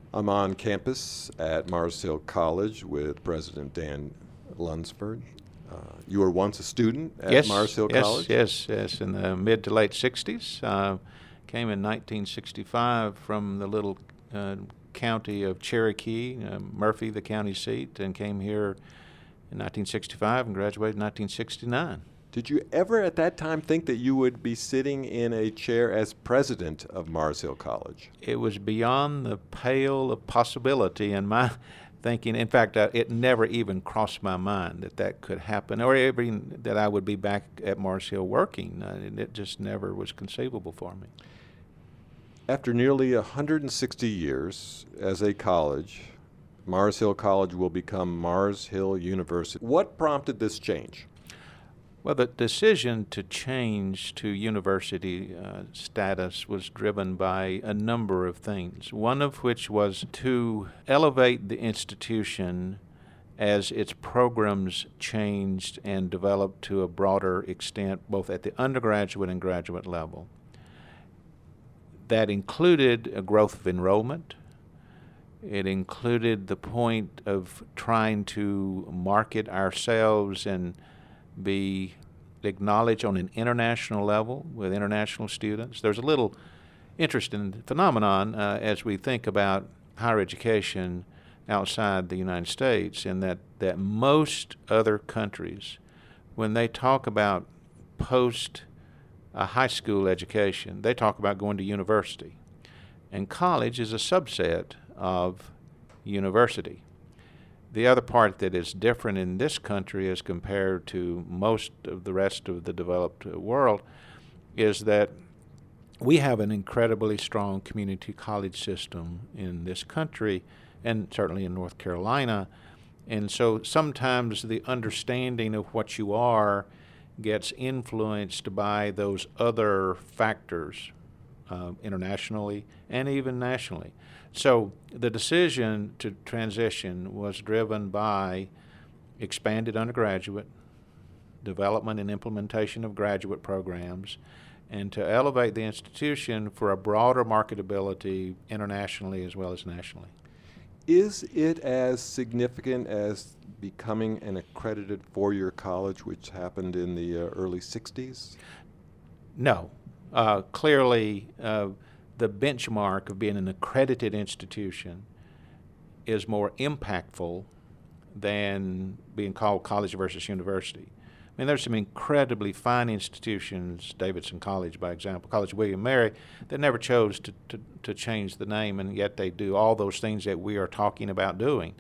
I'm on campus at Mars Hill College with President Dan Lunsford. You were once a student at Mars Yes, Hill yes, College? yes, yes. In the mid to late 60s. Came in 1965 from the little county of Cherokee, Murphy, the county seat, and came here in 1965 and graduated in 1969. Did you ever at that time think that you would be sitting in a chair as president of Mars Hill College? It was beyond the pale of possibility in my thinking. In fact, it never even crossed my mind that that could happen, or even that I would be back at Mars Hill working. It just never was conceivable for me. After nearly 160 years as a college, Mars Hill College will become Mars Hill University. What prompted this change? Well, the decision to change to university status was driven by a number of things, one of which was to elevate the institution as its programs changed and developed to a broader extent, both at the undergraduate and graduate level. That included a growth of enrollment. It included the point of trying to market ourselves and be acknowledged on an international level with international students. There's a little interesting phenomenon as we think about higher education outside the United States, in that most other countries, when they talk about post high school education, they talk about going to university. And college is a subset of university. The other part that is different in this country as compared to most of the rest of the developed world is that we have an incredibly strong community college system in this country, and certainly in North Carolina. And so sometimes the understanding of what you are gets influenced by those other factors, internationally and even nationally. So the decision to transition was driven by expanded undergraduate, development and implementation of graduate programs, and to elevate the institution for a broader marketability internationally as well as nationally. Is it as significant as becoming an accredited four-year college, which happened in the early 60s? No. Clearly, the benchmark of being an accredited institution is more impactful than being called college versus university. I mean, there's some incredibly fine institutions, Davidson College, by example, College William Mary, that never chose to change the name, and yet they do all those things that we are talking about doing.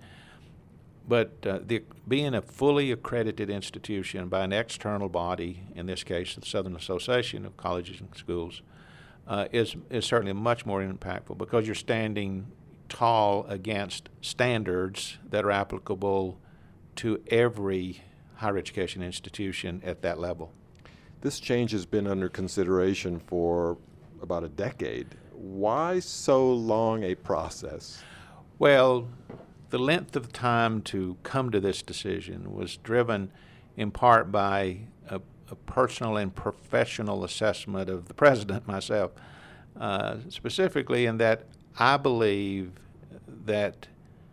But being a fully accredited institution by an external body, in this case the Southern Association of Colleges and Schools, is certainly much more impactful because you're standing tall against standards that are applicable to every higher education institution at that level. This change has been under consideration for about a decade. Why so long a process? Well, the length of time to come to this decision was driven in part by a personal and professional assessment of the president, myself, specifically in that I believe that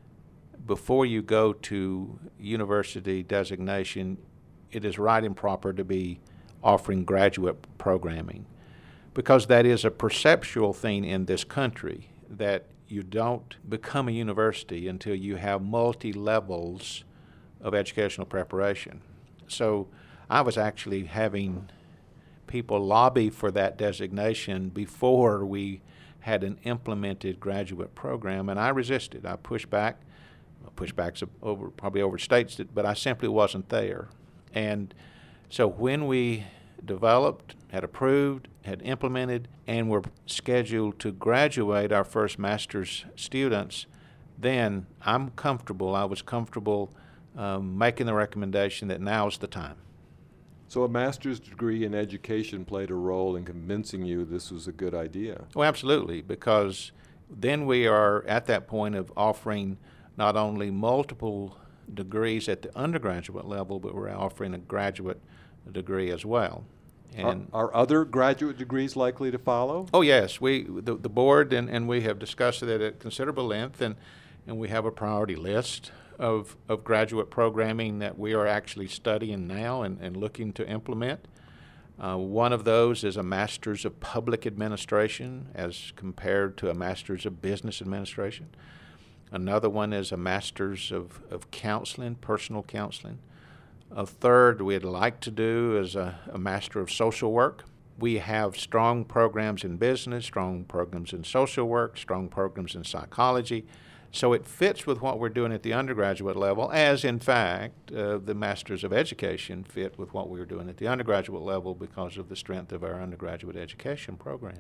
before you go to university designation, it is right and proper to be offering graduate programming, because that is a perceptual thing in this country, that you don't become a university until you have multi-levels of educational preparation. So I was actually having people lobby for that designation before we had an implemented graduate program, and I resisted. I pushed back. Pushback's probably overstates it, but I simply wasn't there. And so when we developed, had approved, had implemented, and were scheduled to graduate our first master's students, then I was comfortable making the recommendation that now's the time. So a master's degree in education played a role in convincing you this was a good idea? Oh, absolutely, because then we are at that point of offering not only multiple degrees at the undergraduate level, but we're offering a graduate degree as well. And are other graduate degrees likely to follow? oh yes, the board and we have discussed it at considerable length, and we have a priority list of graduate programming that we are actually studying now and looking to implement. One of those is a Master's of Public Administration as compared to a Master's of Business Administration. Another one is a Master's of Counseling, Personal Counseling. A third we'd like to do is a Master of Social Work. We have strong programs in business, strong programs in social work, strong programs in psychology. So it fits with what we're doing at the undergraduate level, as in fact the Masters of Education fit with what we were doing at the undergraduate level because of the strength of our undergraduate education program.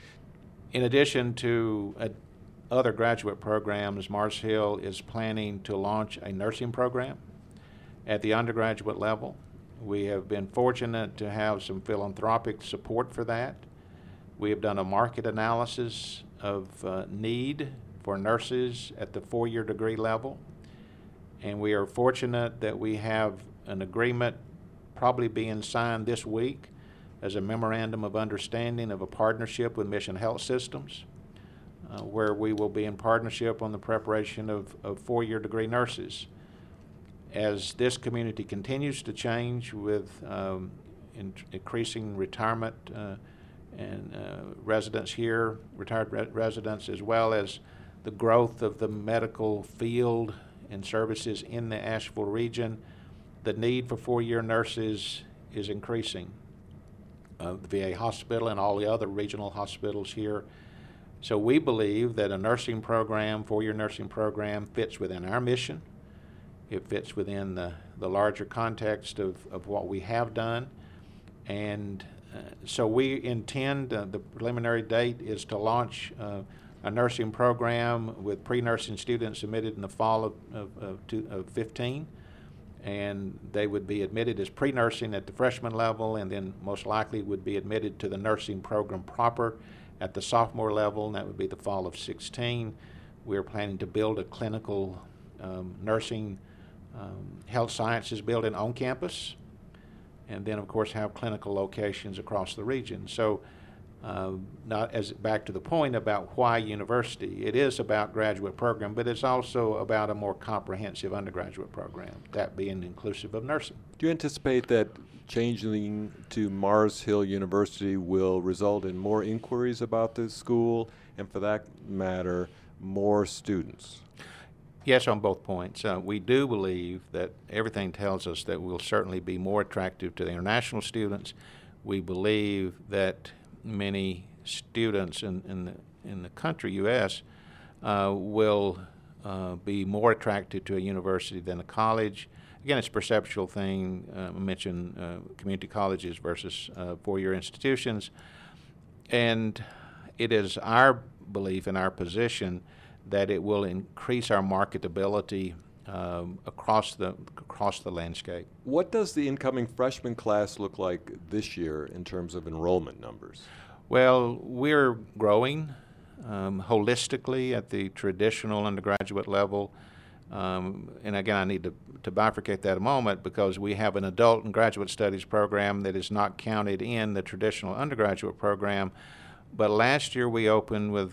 In addition to other graduate programs, Mars Hill is planning to launch a nursing program at the undergraduate level. We have been fortunate to have some philanthropic support for that. We have done a market analysis of need for nurses at the four-year degree level, and we are fortunate that we have an agreement probably being signed this week as a memorandum of understanding of a partnership with Mission Health Systems, where we will be in partnership on the preparation of four-year degree nurses. As this community continues to change with increasing retirement and residents here, retired residents, as well as the growth of the medical field and services in the Asheville region, the need for four-year nurses is increasing. The VA hospital and all the other regional hospitals here. So we believe that a nursing program, four-year nursing program, fits within our mission. It fits within the larger context of what we have done. And so we intend, the preliminary date is to launch a nursing program with pre-nursing students admitted in the fall of 15. And they would be admitted as pre-nursing at the freshman level, and then most likely would be admitted to the nursing program proper at the sophomore level, and that would be the fall of 16. We're planning to build a clinical nursing health sciences building on campus, and then of course have clinical locations across the region. So back to the point about why university, it is about graduate program, but it's also about a more comprehensive undergraduate program, that being inclusive of nursing. Do you anticipate that changing to Mars Hill University will result in more inquiries about this school, and for that matter, more students? Yes, on both points. We do believe that everything tells us that we'll certainly be more attractive to the international students. We believe that many students in the country, U.S., will be more attracted to a university than a college. Again, it's a perceptual thing. I mentioned community colleges versus four-year institutions. And it is our belief and our position that it will increase our marketability across the landscape. What does the incoming freshman class look like this year in terms of enrollment numbers? Well, we're growing holistically at the traditional undergraduate level. And again, I need to bifurcate that a moment, because we have an adult and graduate studies program that is not counted in the traditional undergraduate program. But last year we opened with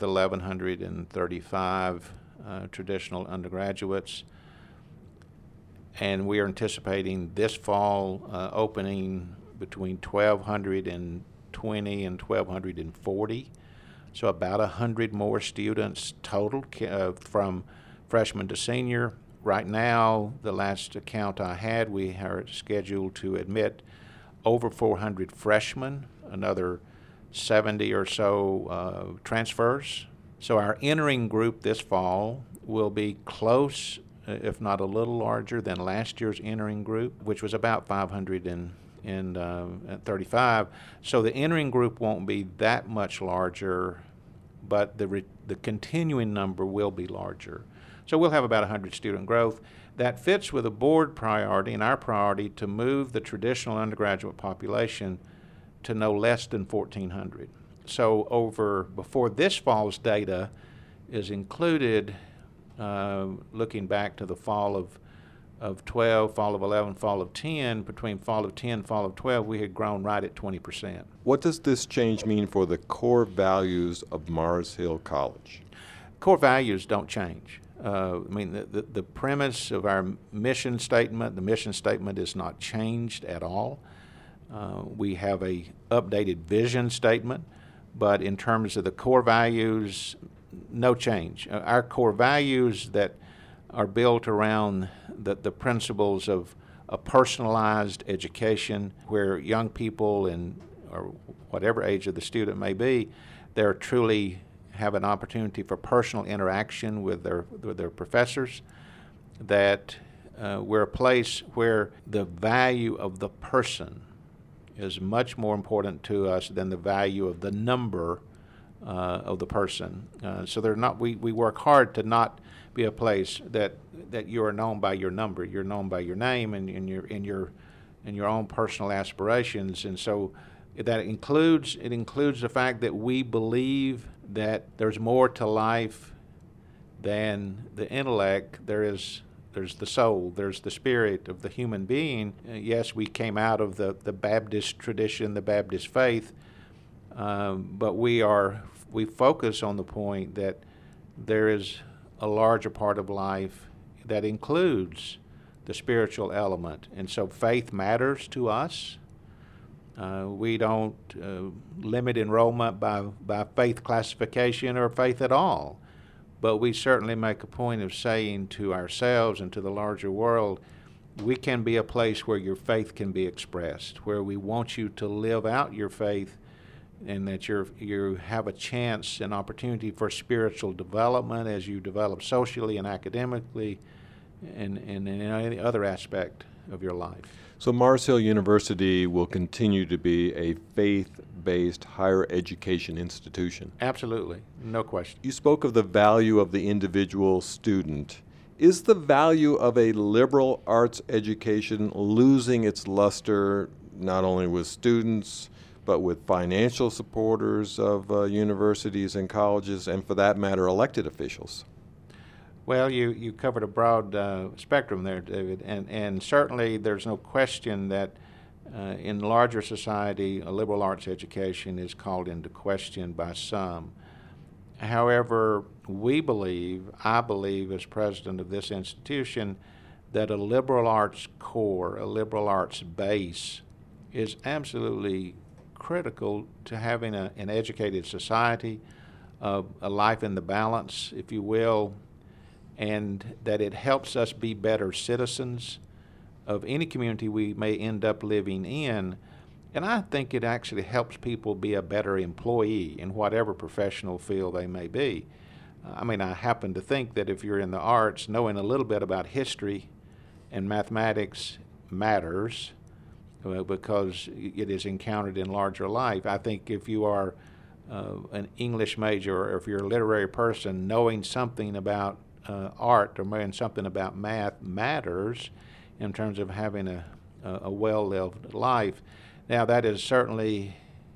1,135 traditional undergraduates, and we are anticipating this fall opening between 1,220 and 1,240, so about 100 more students total from freshman to senior. Right now, the last count I had, we are scheduled to admit over 400 freshmen, another 70 or so transfers. So our entering group this fall will be close, if not a little larger, than last year's entering group, which was about 535. So the entering group won't be that much larger, but the continuing number will be larger. So we'll have about 100 student growth. That fits with a board priority and our priority to move the traditional undergraduate population to no less than 1,400. So before this fall's data is included, looking back to the fall of of 12, fall of 11, fall of 10, between fall of 10, fall of 12, we had grown right at 20%. What does this change mean for the core values of Mars Hill College? Core values don't change. The premise of our mission statement, the mission statement is not changed at all. We have a updated vision statement, but in terms of the core values, no change. Our core values that are built around the principles of a personalized education where young people or whatever age of the student may be, they're truly have an opportunity for personal interaction with their professors, that we're a place where the value of the person is much more important to us than the value of the number of the person. So they're not. We work hard to not be a place that you are known by your number. You're known by your name and your own personal aspirations. And so that includes the fact that we believe that there's more to life than the intellect. There's the soul, there's the spirit of the human being. Yes, we came out of the Baptist tradition, the Baptist faith, but we focus on the point that there is a larger part of life that includes the spiritual element. And so faith matters to us. We don't limit enrollment by faith classification or faith at all. But we certainly make a point of saying to ourselves and to the larger world, we can be a place where your faith can be expressed, where we want you to live out your faith, and that you have a chance and opportunity for spiritual development as you develop socially and academically and in any other aspect of your life. So Mars Hill University will continue to be a faith-based higher education institution. Absolutely, no question. You spoke of the value of the individual student. Is the value of a liberal arts education losing its luster not only with students, but with financial supporters of universities and colleges, and for that matter, elected officials? Well, you covered a broad spectrum there, David, and certainly there's no question that in larger society, a liberal arts education is called into question by some. However, I believe as president of this institution, that a liberal arts core, a liberal arts base, is absolutely critical to having an educated society, a life in the balance, if you will, and that it helps us be better citizens of any community we may end up living in. And I think it actually helps people be a better employee in whatever professional field they may be. I happen to think that if you're in the arts, knowing a little bit about history and mathematics matters because it is encountered in larger life. I think if you are an English major or if you're a literary person, knowing something about art or knowing something about math matters in terms of having a well-lived life. Now, it is certainly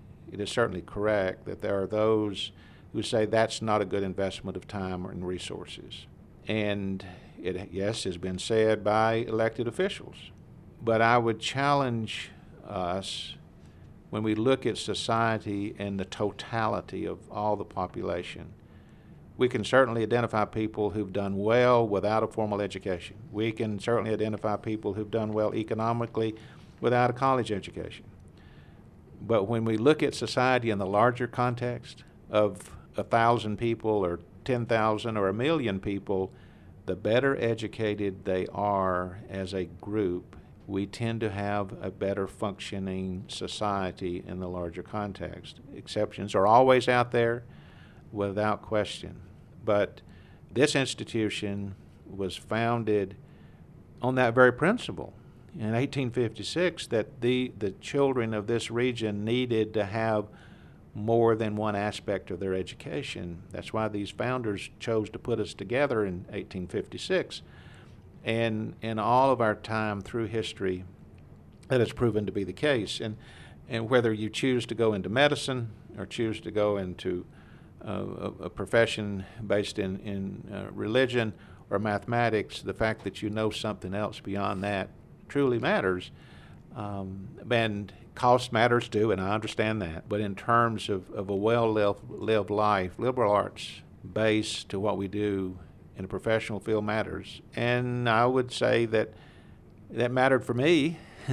correct that there are those who say that's not a good investment of time and resources. And it, yes, has been said by elected officials. But I would challenge us when we look at society and the totality of all the population. We can certainly identify people who've done well without a formal education. We can certainly identify people who've done well economically without a college education. But when we look at society in the larger context of 1,000 people or 10,000 or 1,000,000 people, the better educated they are as a group, we tend to have a better functioning society in the larger context. Exceptions are always out there, without question. But this institution was founded on that very principle. In 1856, that the children of this region needed to have more than one aspect of their education. That's why these founders chose to put us together in 1856. And in all of our time through history, that has proven to be the case. And whether you choose to go into medicine or choose to go into a profession based in religion, or mathematics, the fact that you know something else beyond that truly matters. And cost matters too, and I understand that. But in terms of a well-lived life, liberal arts base to what we do in a professional field matters. And I would say that mattered for me.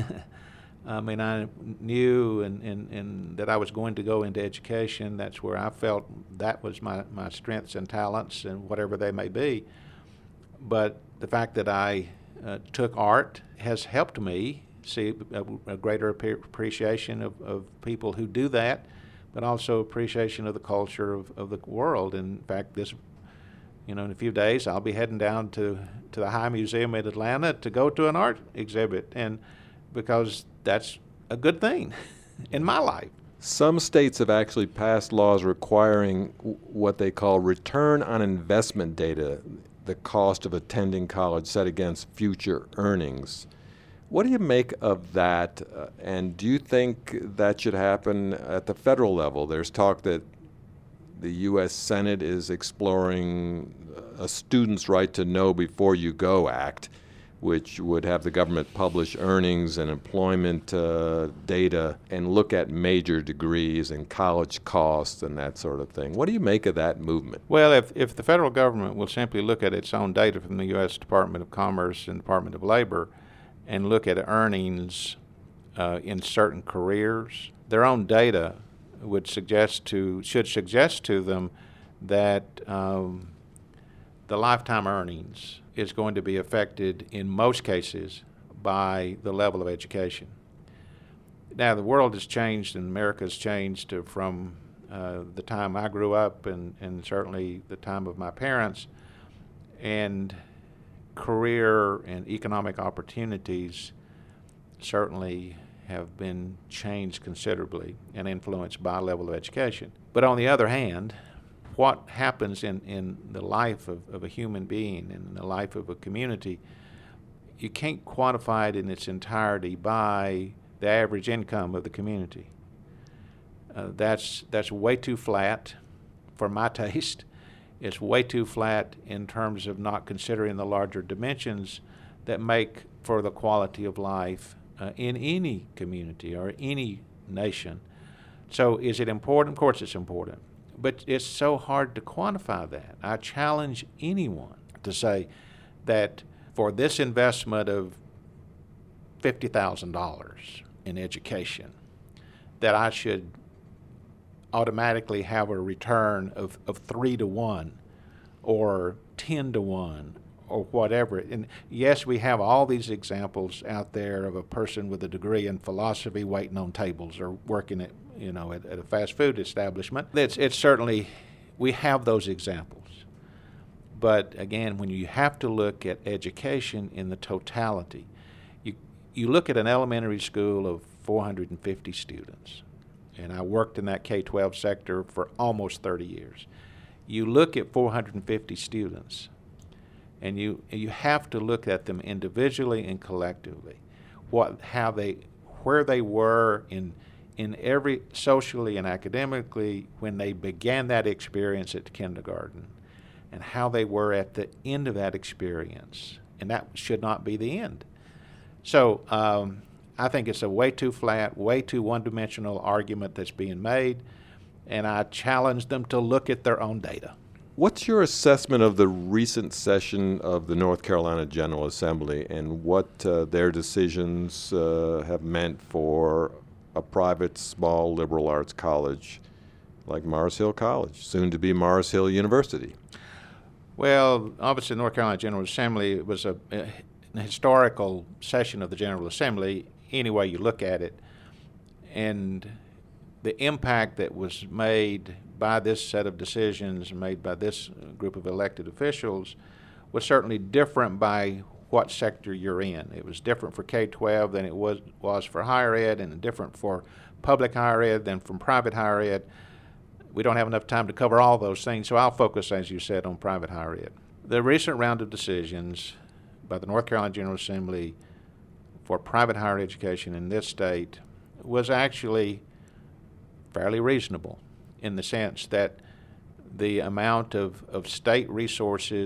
I mean, I knew and that I was going to go into education. That's where I felt that was my strengths and talents and whatever they may be. But the fact that I took art has helped me see a greater appreciation of people who do that, but also appreciation of the culture of the world. In fact, in a few days, I'll be heading down to the High Museum in Atlanta to go to an art exhibit, and because that's a good thing in my life. Some states have actually passed laws requiring what they call return on investment data, the cost of attending college set against future earnings. What do you make of that, and do you think that should happen at the federal level? There's talk that the U.S. Senate is exploring a Student's Right to Know Before You Go Act, which would have the government publish earnings and employment data and look at major degrees and college costs and that sort of thing. What do you make of that movement? Well, if the federal government will simply look at its own data from the U.S. Department of Commerce and Department of Labor and look at earnings in certain careers, their own data should suggest to them that the lifetime earnings is going to be affected in most cases by the level of education. Now, the world has changed and America has changed from the time I grew up and certainly the time of my parents, and career and economic opportunities certainly have been changed considerably and influenced by level of education. But on the other hand, what happens in the life of a human being and in the life of a community, you can't quantify it in its entirety by the average income of the community. That's way too flat for my taste. It's way too flat in terms of not considering the larger dimensions that make for the quality of life in any community or any nation. So is it important? Of course it's important. But it's so hard to quantify that. I challenge anyone to say that for this investment of $50,000 in education, that I should automatically have a return of 3 to 1 or 10 to 1 or whatever. And yes, we have all these examples out there of a person with a degree in philosophy waiting on tables or working at a fast food establishment. It's certainly, we have those examples. But again, when you have to look at education in the totality, you look at an elementary school of 450 students, and I worked in that K-12 sector for almost 30 years. You look at 450 students, and you have to look at them individually and collectively, where they were in every socially and academically when they began that experience at kindergarten, and how they were at the end of that experience, and that should not be the end. So I think it's a way too flat, way too one-dimensional argument that's being made, and I challenge them to look at their own data. What's your assessment of the recent session of the North Carolina General Assembly and what their decisions have meant for a private, small liberal arts college like Mars Hill College, soon to be Mars Hill University? Well, obviously, the North Carolina General Assembly was an historical session of the General Assembly, any way you look at it. And the impact that was made by this set of decisions, made by this group of elected officials, was certainly different by what sector you're in. It was different for K-12 than it was for higher ed, and different for public higher ed than from private higher ed. We don't have enough time to cover all those things, so I'll focus, as you said, on private higher ed. The recent round of decisions by the North Carolina General Assembly for private higher education in this state was actually fairly reasonable, in the sense that the amount of state resources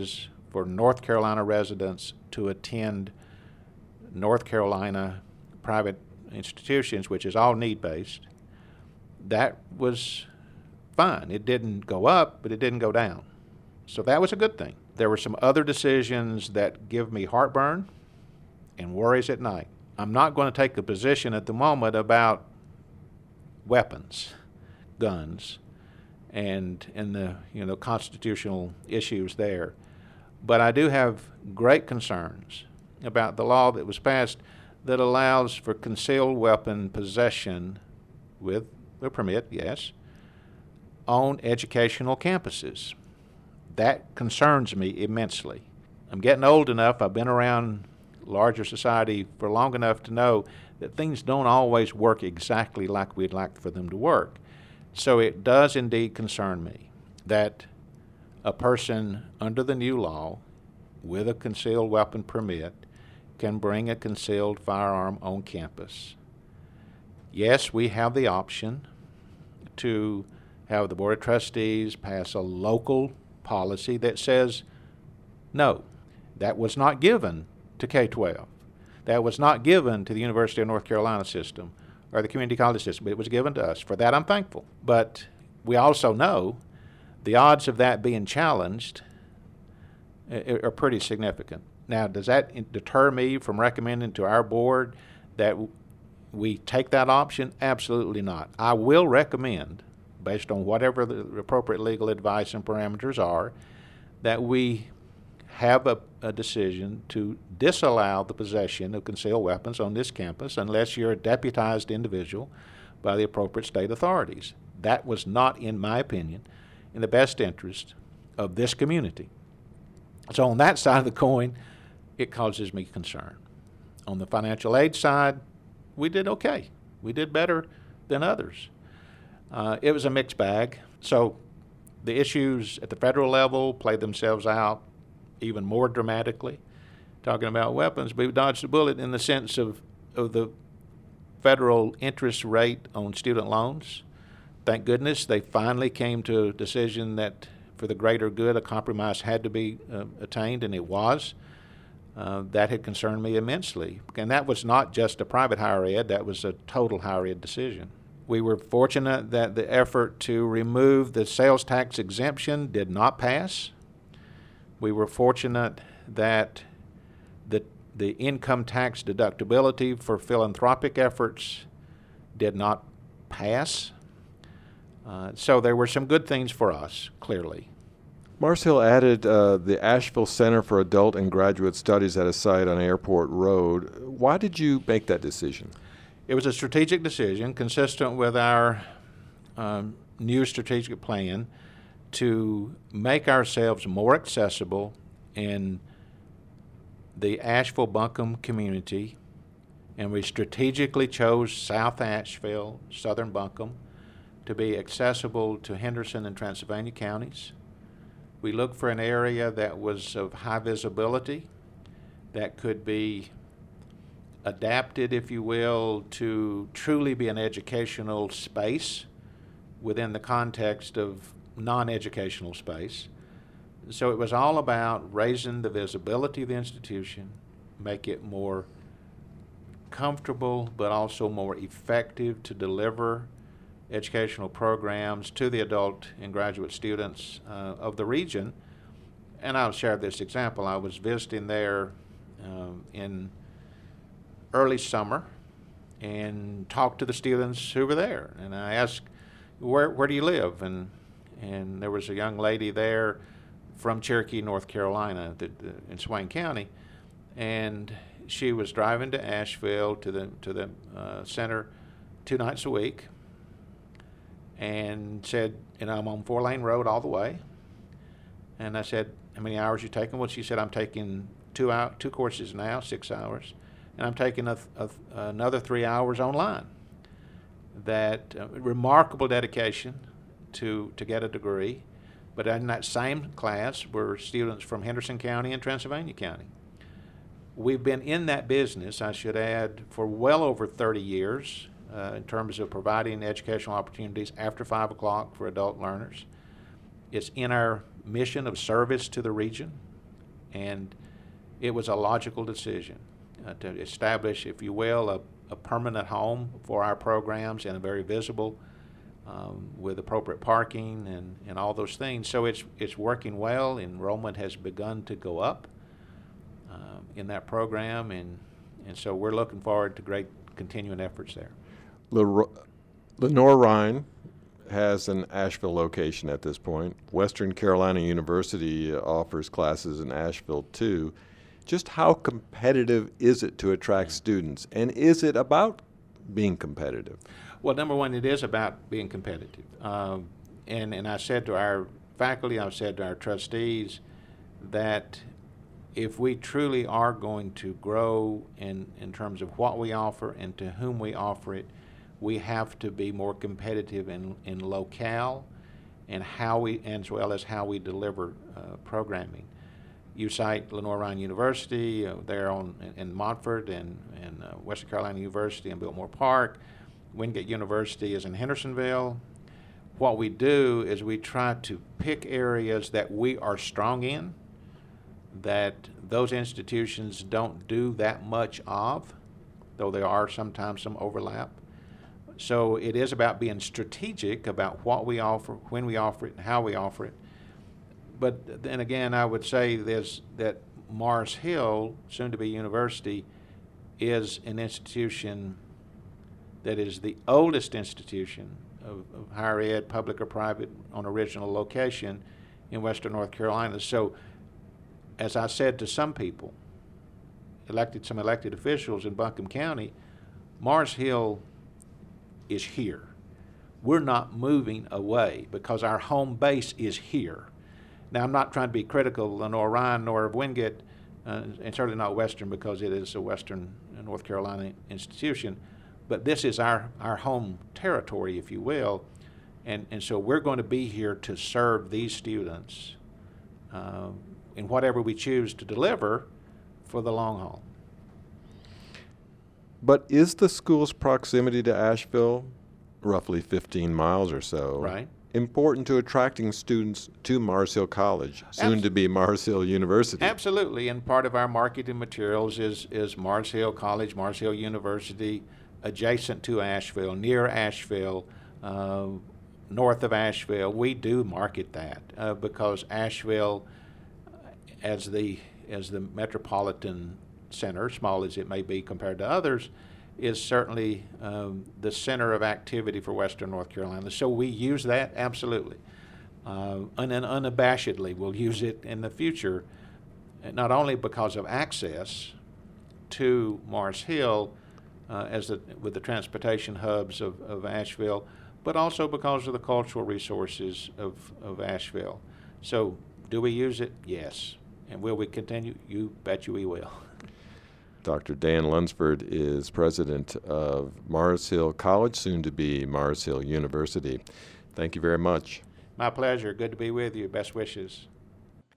for North Carolina residents to attend North Carolina private institutions, which is all need-based. That was fine. It didn't go up, but it didn't go down. So that was a good thing. There were some other decisions that give me heartburn and worries at night. I'm not going to take a position at the moment about weapons, guns, and the constitutional issues there. But I do have great concerns about the law that was passed that allows for concealed weapon possession with a permit, yes, on educational campuses. That concerns me immensely. I'm getting old enough, I've been around larger society for long enough to know that things don't always work exactly like we'd like for them to work. So it does indeed concern me that a person under the new law with a concealed weapon permit can bring a concealed firearm on campus. Yes, we have the option to have the Board of Trustees pass a local policy that says no. That was not given to K-12. That was not given to the University of North Carolina system or the community college system. It was given to us. For that, I'm thankful. But we also know the odds of that being challenged are pretty significant. Now, does that deter me from recommending to our board that we take that option? Absolutely not. I will recommend, based on whatever the appropriate legal advice and parameters are, that we have a decision to disallow the possession of concealed weapons on this campus unless you're a deputized individual by the appropriate state authorities. That was not, in my opinion, in the best interest of this community. So on that side of the coin, it causes me concern. On the financial aid side, we did okay. We did better than others. It was a mixed bag. So the issues at the federal level played themselves out even more dramatically. Talking about weapons, we dodged a bullet in the sense of the federal interest rate on student loans. Thank goodness they finally came to a decision that for the greater good a compromise had to be attained, and it was. That had concerned me immensely. And that was not just a private higher ed, that was a total higher ed decision. We were fortunate that the effort to remove the sales tax exemption did not pass. We were fortunate that the income tax deductibility for philanthropic efforts did not pass. So there were some good things for us, clearly. Mars Hill added the Asheville Center for Adult and Graduate Studies at a site on Airport Road. Why did you make that decision? It was a strategic decision consistent with our new strategic plan to make ourselves more accessible in the Asheville-Buncombe community, and we strategically chose South Asheville, Southern Buncombe, to be accessible to Henderson and Transylvania counties. We looked for an area that was of high visibility, that could be adapted, if you will, to truly be an educational space within the context of non-educational space. So it was all about raising the visibility of the institution, make it more comfortable but also more effective to deliver educational programs to the adult and graduate students of the region. And I'll share this example. I was visiting there in early summer and talked to the students who were there. And I asked, where do you live? And there was a young lady there from Cherokee, North Carolina, in Swain County, and she was driving to Asheville to the center 2 nights a week, and said, I'm on 4-lane road all the way. And I said, how many hours you taking? Well, she said, I'm taking 2 courses now, 6 hours, and I'm taking another 3 hours online. That remarkable dedication to get a degree. But in that same class were students from Henderson County and Transylvania County. We've been in that business, I should add, for well over 30 years in terms of providing educational opportunities after 5 o'clock for adult learners. It's in our mission of service to the region. And it was a logical decision to establish, if you will, a permanent home for our programs, and a very visible, with appropriate parking and all those things. So it's working well. Enrollment has begun to go up in that program, and so we're looking forward to great continuing efforts there. Lenoir-Rhyne has an Asheville location at this point. Western Carolina University offers classes in Asheville too. Just how competitive is it to attract students, and is it about being competitive? Well, number one, it is about being competitive. And I said to our faculty, I've said to our trustees, that if we truly are going to grow in terms of what we offer and to whom we offer it, we have to be more competitive in locale and as well as how we deliver programming. You cite Lenoir-Rhyne University there in Montford, and Western Carolina University in Biltmore Park. Wingate University is in Hendersonville. What we do is we try to pick areas that we are strong in, that those institutions don't do that much of, though there are sometimes some overlap. So it is about being strategic about what we offer, when we offer it, and how we offer it. But then again, I would say that Mars Hill, soon to be university, is an institution that is the oldest institution of higher ed, public or private, on original location in Western North Carolina. So, as I said to some people, some elected officials in Buncombe County, Mars Hill is here. We're not moving away because our home base is here. Now, I'm not trying to be critical of Lenoir-Rhyne nor of Wingate, and certainly not Western, because it is a Western North Carolina institution, but this is our home territory, if you will, and so we're going to be here to serve these students in whatever we choose to deliver for the long haul. But is the school's proximity to Asheville, roughly 15 miles or so, right, important to attracting students to Mars Hill College, soon to be Mars Hill University? Absolutely, and part of our marketing materials is Mars Hill College, Mars Hill University, adjacent to Asheville, near Asheville, north of Asheville. We do market that because Asheville, as the metropolitan center, small as it may be compared to others, is certainly the center of activity for Western North Carolina. So we use that, absolutely. And unabashedly we'll use it in the future, not only because of access to Mars Hill with the transportation hubs of Asheville, but also because of the cultural resources of Asheville. So do we use it? Yes. And will we continue? You bet you we will. Dr. Dan Lunsford is president of Mars Hill College, soon to be Mars Hill University. Thank you very much. My pleasure. Good to be with you. Best wishes.